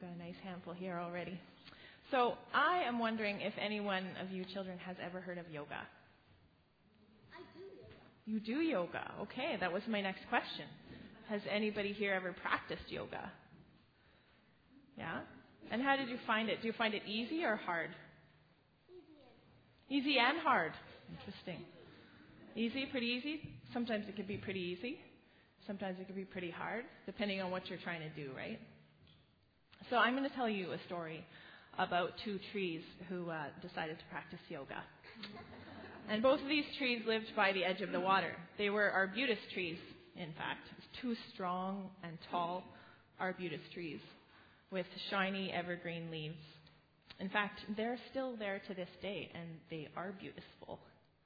got a nice handful here already. So I am wondering if any one of you children has ever heard of yoga. I do yoga. You do yoga. Okay, that was my next question. Has anybody here ever practiced yoga? Yeah? And how did you find it? Do you find it easy or hard? Easy and hard. Interesting. Easy, pretty easy. Sometimes it could be pretty easy. Sometimes it could be pretty hard, depending on what you're trying to do, right? So I'm going to tell you a story about two trees who decided to practice yoga. And both of these trees lived by the edge of the water. They were arbutus trees, in fact. Two strong and tall arbutus trees with shiny evergreen leaves. In fact, they're still there to this day, and they are beautiful.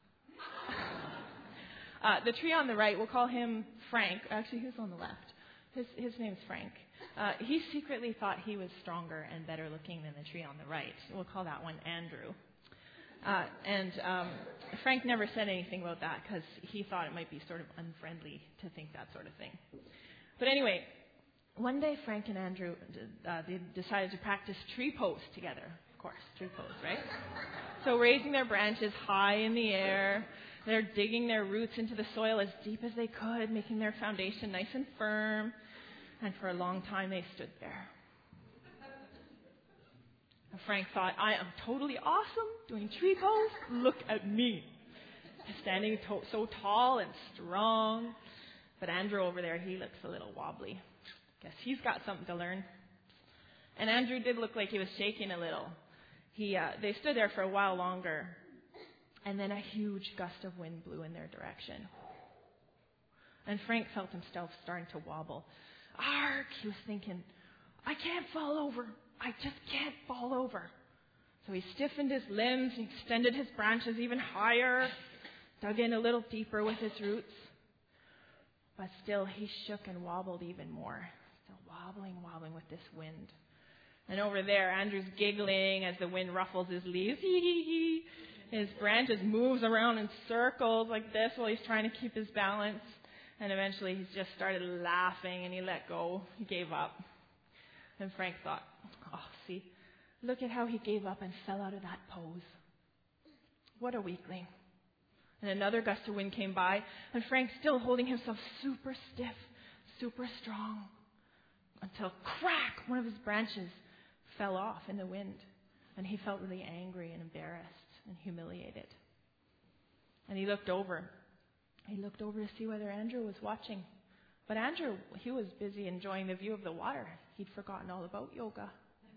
The tree on the right, we'll call him Frank. Actually, who's on the left? His name's Frank. He secretly thought he was stronger and better looking than the tree on the right. We'll call that one Andrew. And Frank never said anything about that because he thought it might be sort of unfriendly to think that sort of thing. But anyway, one day Frank and Andrew they decided to practice tree pose together. Of course, tree pose, right? So raising their branches high in the air, they're digging their roots into the soil as deep as they could, making their foundation nice and firm. And for a long time they stood there. And Frank thought, I am totally awesome doing tree pose. Look at me. Standing so tall and strong. But Andrew over there, he looks a little wobbly. Guess he's got something to learn. And Andrew did look like he was shaking a little. They stood there for a while longer. And then a huge gust of wind blew in their direction. And Frank felt himself starting to wobble. Ark, he was thinking, I can't fall over. I just can't fall over. So he stiffened his limbs, he extended his branches even higher, dug in a little deeper with his roots. But still he shook and wobbled even more. Still wobbling with this wind. And over there, Andrew's giggling as the wind ruffles his leaves. His branches moves around in circles like this while he's trying to keep his balance. And eventually he just started laughing and he let go. He gave up. And Frank thought, oh, see, look at how he gave up and fell out of that pose. What a weakling. And another gust of wind came by, and Frank, still holding himself super stiff, super strong, until crack, one of his branches fell off in the wind. And he felt really angry and embarrassed and humiliated. And he looked over. He looked over to see whether Andrew was watching. But Andrew, he was busy enjoying the view of the water. He'd forgotten all about yoga.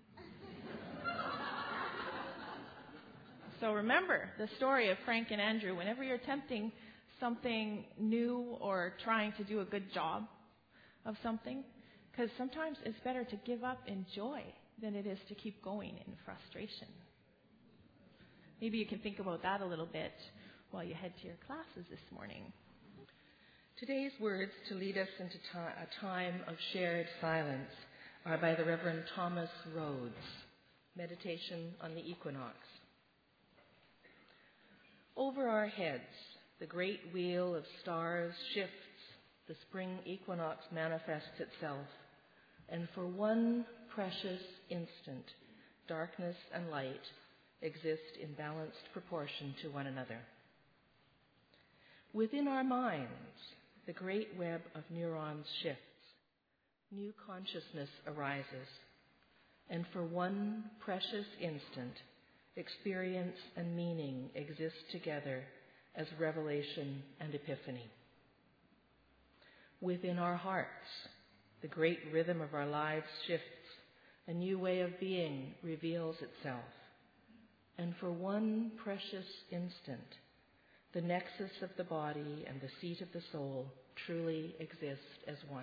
So remember the story of Frank and Andrew. Whenever you're attempting something new or trying to do a good job of something, because sometimes it's better to give up in joy than it is to keep going in frustration. Maybe you can think about that a little bit while you head to your classes this morning. Today's words to lead us into a time of shared silence are by the Reverend Thomas Rhodes. Meditation on the Equinox. Over our heads, the great wheel of stars shifts, the spring equinox manifests itself, and for one precious instant, darkness and light exist in balanced proportion to one another. Within our minds, the great web of neurons shifts, new consciousness arises, and for one precious instant, experience and meaning exist together as revelation and epiphany. Within our hearts, the great rhythm of our lives shifts, a new way of being reveals itself, and for one precious instant, the nexus of the body and the seat of the soul truly exist as one.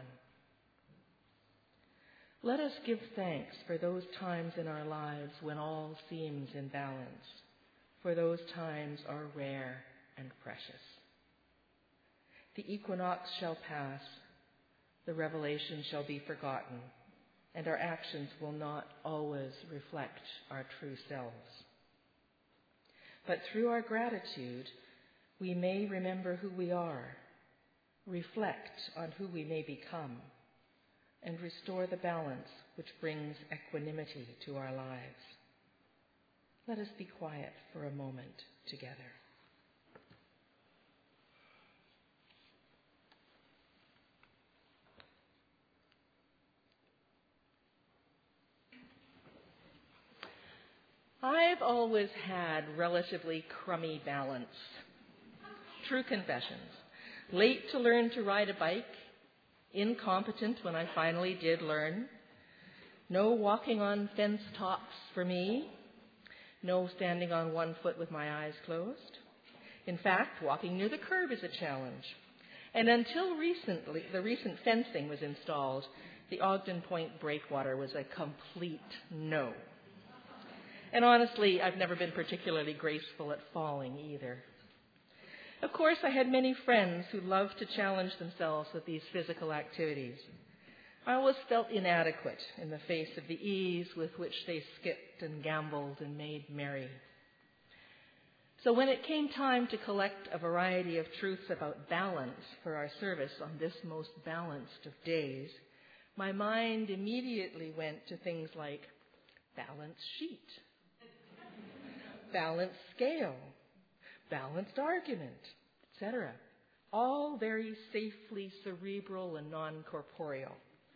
Let us give thanks for those times in our lives when all seems in balance, for those times are rare and precious. The equinox shall pass, the revelation shall be forgotten, and our actions will not always reflect our true selves. But through our gratitude, we may remember who we are, reflect on who we may become, and restore the balance which brings equanimity to our lives. Let us be quiet for a moment together. I've always had relatively crummy balance. True confessions. Late to learn to ride a bike, incompetent when I finally did learn, no walking on fence tops for me, no standing on one foot with my eyes closed. In fact, walking near the curb is a challenge. And until recently, the recent fencing was installed, the Ogden Point breakwater was a complete no. And honestly, I've never been particularly graceful at falling either. Of course, I had many friends who loved to challenge themselves with these physical activities. I always felt inadequate in the face of the ease with which they skipped and gambled and made merry. So when it came time to collect a variety of truths about balance for our service on this most balanced of days, my mind immediately went to things like balance sheet, balanced scale, balanced argument, etc. All very safely cerebral and non-corporeal.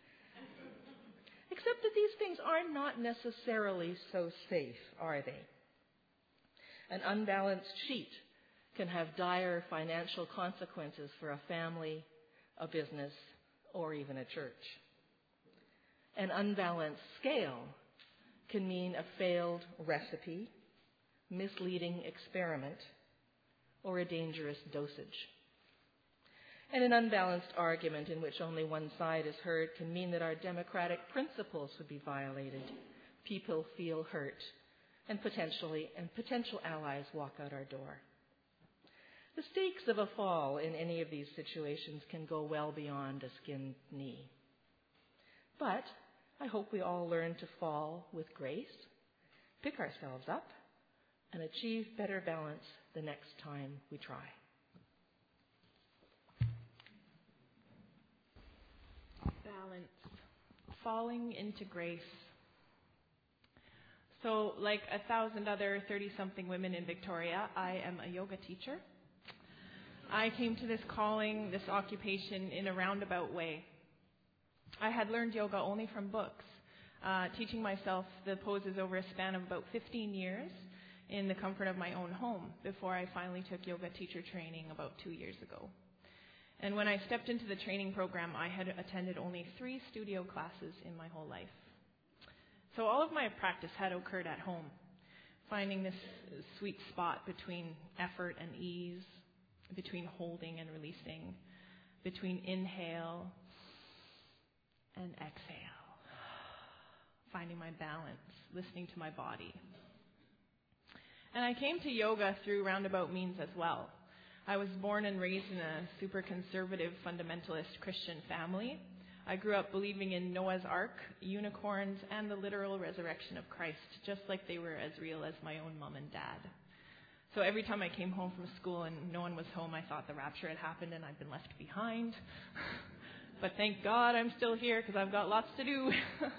Except that these things are not necessarily so safe, are they? An unbalanced sheet can have dire financial consequences for a family, a business, or even a church. An unbalanced scale can mean a failed recipe, misleading experiment, or a dangerous dosage. And an unbalanced argument in which only one side is heard can mean that our democratic principles would be violated, people feel hurt, and potential allies walk out our door. The stakes of a fall in any of these situations can go well beyond a skinned knee. But I hope we all learn to fall with grace, pick ourselves up, and achieve better balance the next time we try. Balance. Falling into grace. So, like 1,000 other 30-something women in Victoria, I am a yoga teacher. I came to this calling, this occupation, in a roundabout way. I had learned yoga only from books, teaching myself the poses over a span of about 15 years in the comfort of my own home before I finally took yoga teacher training about 2 years ago. And when I stepped into the training program, I had attended only 3 studio classes in my whole life. So all of my practice had occurred at home, finding this sweet spot between effort and ease, between holding and releasing, between inhale and exhale, finding my balance, listening to my body. And I came to yoga through roundabout means as well. I was born and raised in a super conservative fundamentalist Christian family. I grew up believing in Noah's Ark, unicorns, and the literal resurrection of Christ, just like they were as real as my own mom and dad. So every time I came home from school and no one was home, I thought the rapture had happened and I'd been left behind. But thank God I'm still here because I've got lots to do.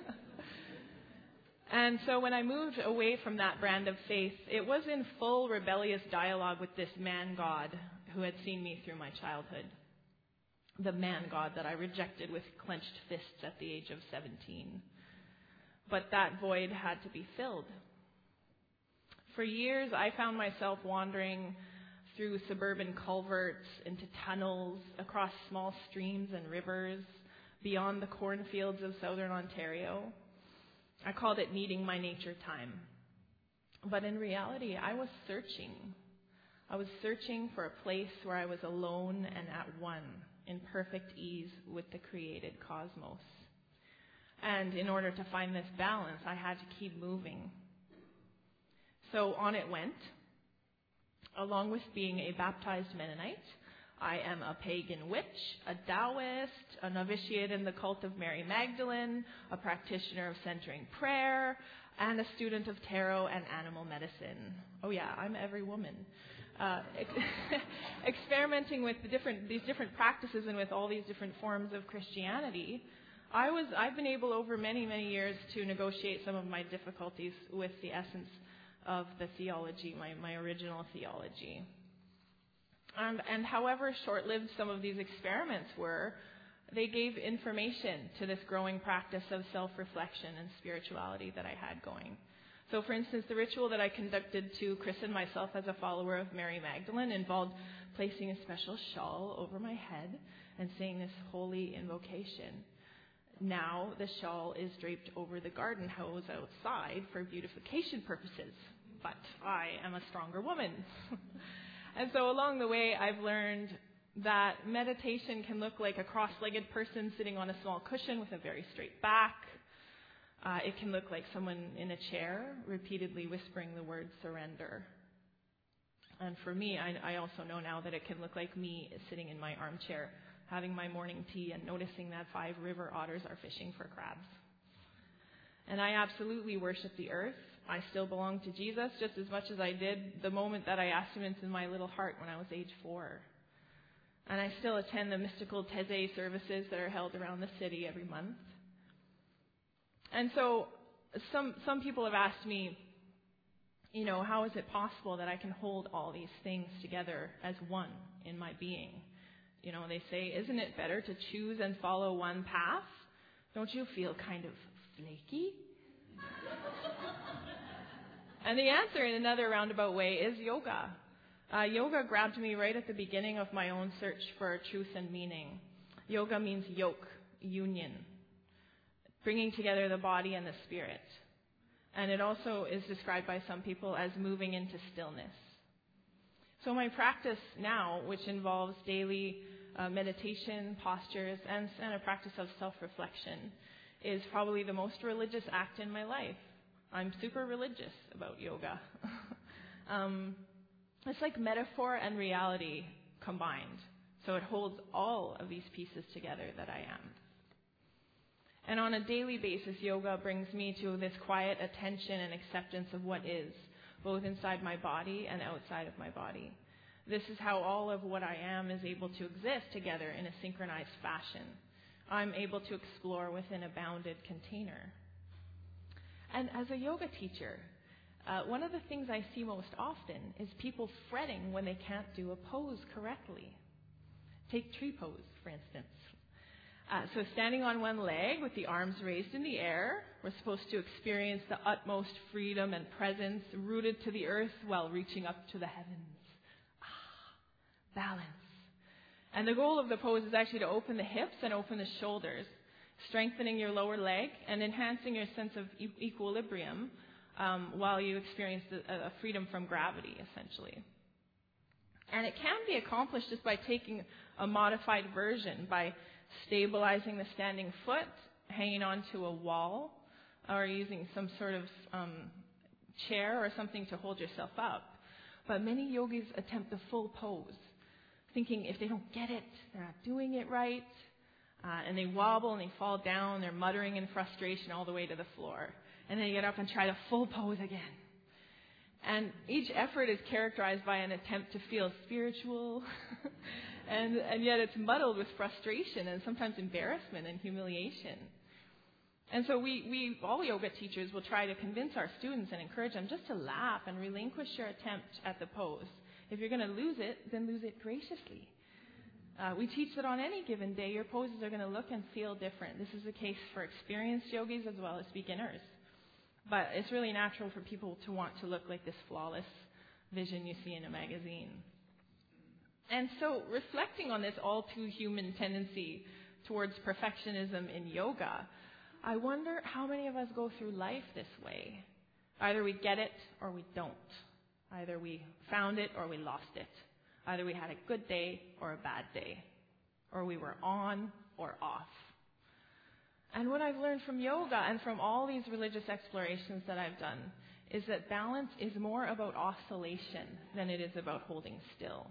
And so when I moved away from that brand of faith, it was in full rebellious dialogue with this man God who had seen me through my childhood. The man God that I rejected with clenched fists at the age of 17. But that void had to be filled. For years, I found myself wandering through suburban culverts, into tunnels, across small streams and rivers, beyond the cornfields of southern Ontario. I called it needing my nature time. But in reality, I was searching. I was searching for a place where I was alone and at one, in perfect ease with the created cosmos. And in order to find this balance, I had to keep moving. So on it went. Along with being a baptized Mennonite, I am a pagan witch, a Taoist, a novitiate in the cult of Mary Magdalene, a practitioner of centering prayer, and a student of tarot and animal medicine. Oh yeah, I'm every woman. Experimenting with these different practices and with all these different forms of Christianity, I've been able over many, many years to negotiate some of my difficulties with the essence of the theology, my original theology. And however short-lived some of these experiments were, they gave information to this growing practice of self-reflection and spirituality that I had going. So, for instance, the ritual that I conducted to christen myself as a follower of Mary Magdalene involved placing a special shawl over my head and saying this holy invocation. Now the shawl is draped over the garden hose outside for beautification purposes, but I am a stronger woman. And so along the way, I've learned that meditation can look like a cross-legged person sitting on a small cushion with a very straight back. It can look like someone in a chair repeatedly whispering the word surrender. And for me, I also know now that it can look like me sitting in my armchair, having my morning tea and noticing that 5 river otters are fishing for crabs. And I absolutely worship the earth. I still belong to Jesus just as much as I did the moment that I asked him into my little heart when I was age 4. And I still attend the mystical Taizé services that are held around the city every month. And so some people have asked me, how is it possible that I can hold all these things together as one in my being? They say, isn't it better to choose and follow one path? Don't you feel kind of flaky? And the answer in another roundabout way is yoga. Yoga grabbed me right at the beginning of my own search for truth and meaning. Yoga means yoke, union, bringing together the body and the spirit. And it also is described by some people as moving into stillness. So my practice now, which involves daily meditation, postures, and a practice of self-reflection, is probably the most religious act in my life. I'm super religious about yoga. It's like metaphor and reality combined. So it holds all of these pieces together that I am. And on a daily basis, yoga brings me to this quiet attention and acceptance of what is, both inside my body and outside of my body. This is how all of what I am is able to exist together in a synchronized fashion. I'm able to explore within a bounded container. And as a yoga teacher, one of the things I see most often is people fretting when they can't do a pose correctly. Take tree pose, for instance. So standing on one leg with the arms raised in the air, we're supposed to experience the utmost freedom and presence rooted to the earth while reaching up to the heavens. Balance. And the goal of the pose is actually to open the hips and open the shoulders, strengthening your lower leg and enhancing your sense of equilibrium while you experience a freedom from gravity, essentially. And it can be accomplished just by taking a modified version, by stabilizing the standing foot, hanging onto a wall, or using some sort of chair or something to hold yourself up. But many yogis attempt the full pose, thinking if they don't get it, they're not doing it right, and they wobble and they fall down, they're muttering in frustration all the way to the floor. And then they get up and try the full pose again. And each effort is characterized by an attempt to feel spiritual, and yet it's muddled with frustration and sometimes embarrassment and humiliation. And so we all yoga teachers will try to convince our students and encourage them just to laugh and relinquish your attempt at the pose. If you're going to lose it, then lose it graciously. We teach that on any given day, your poses are going to look and feel different. This is the case for experienced yogis as well as beginners. But it's really natural for people to want to look like this flawless vision you see in a magazine. And so reflecting on this all too human tendency towards perfectionism in yoga, I wonder how many of us go through life this way. Either we get it or we don't. Either we found it or we lost it. Either we had a good day or a bad day. Or we were on or off. And what I've learned from yoga and from all these religious explorations that I've done is that balance is more about oscillation than it is about holding still.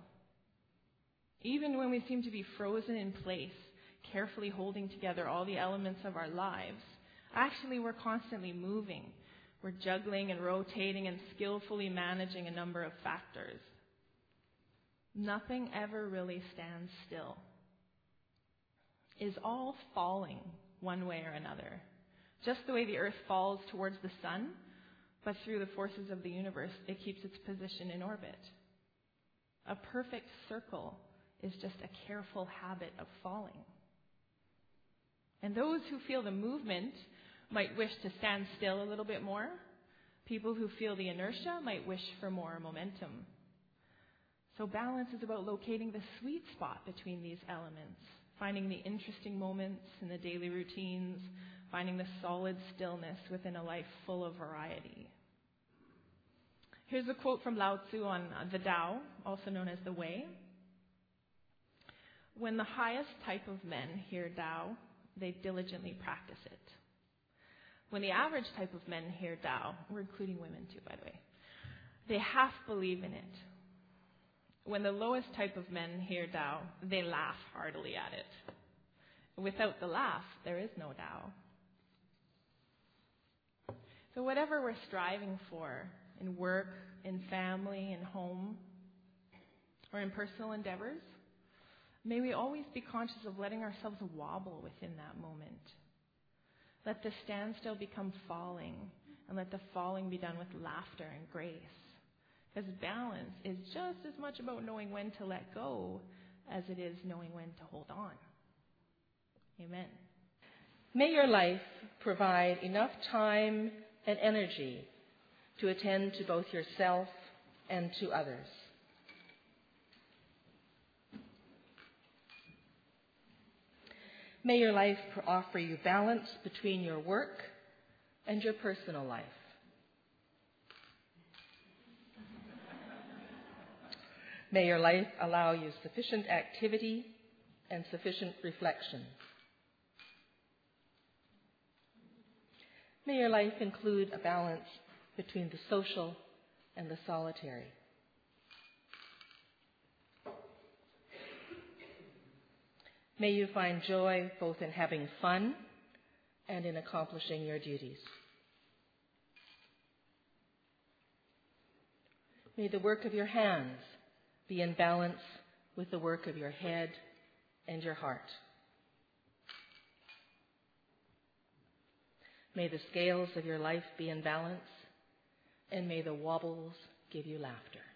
Even when we seem to be frozen in place, carefully holding together all the elements of our lives, actually we're constantly moving. We're juggling and rotating and skillfully managing a number of factors. Nothing ever really stands still. Is all falling one way or another. Just the way the earth falls towards the sun, but through the forces of the universe, it keeps its position in orbit. A perfect circle is just a careful habit of falling. And those who feel the movement might wish to stand still a little bit more. People who feel the inertia might wish for more momentum. So balance is about locating the sweet spot between these elements, finding the interesting moments in the daily routines, finding the solid stillness within a life full of variety. Here's a quote from Lao Tzu on the Tao, also known as the Way. When the highest type of men hear Tao, they diligently practice it. When the average type of men hear Tao, we're including women too, by the way, they half believe in it. When the lowest type of men hear Tao, they laugh heartily at it. Without the laugh, there is no Tao. So whatever we're striving for in work, in family, in home, or in personal endeavors, may we always be conscious of letting ourselves wobble within that moment. Let the standstill become falling, and let the falling be done with laughter and grace. Because balance is just as much about knowing when to let go as it is knowing when to hold on. Amen. May your life provide enough time and energy to attend to both yourself and to others. May your life offer you balance between your work and your personal life. May your life allow you sufficient activity and sufficient reflection. May your life include a balance between the social and the solitary. May you find joy both in having fun and in accomplishing your duties. May the work of your hands be in balance with the work of your head and your heart. May the scales of your life be in balance, and may the wobbles give you laughter.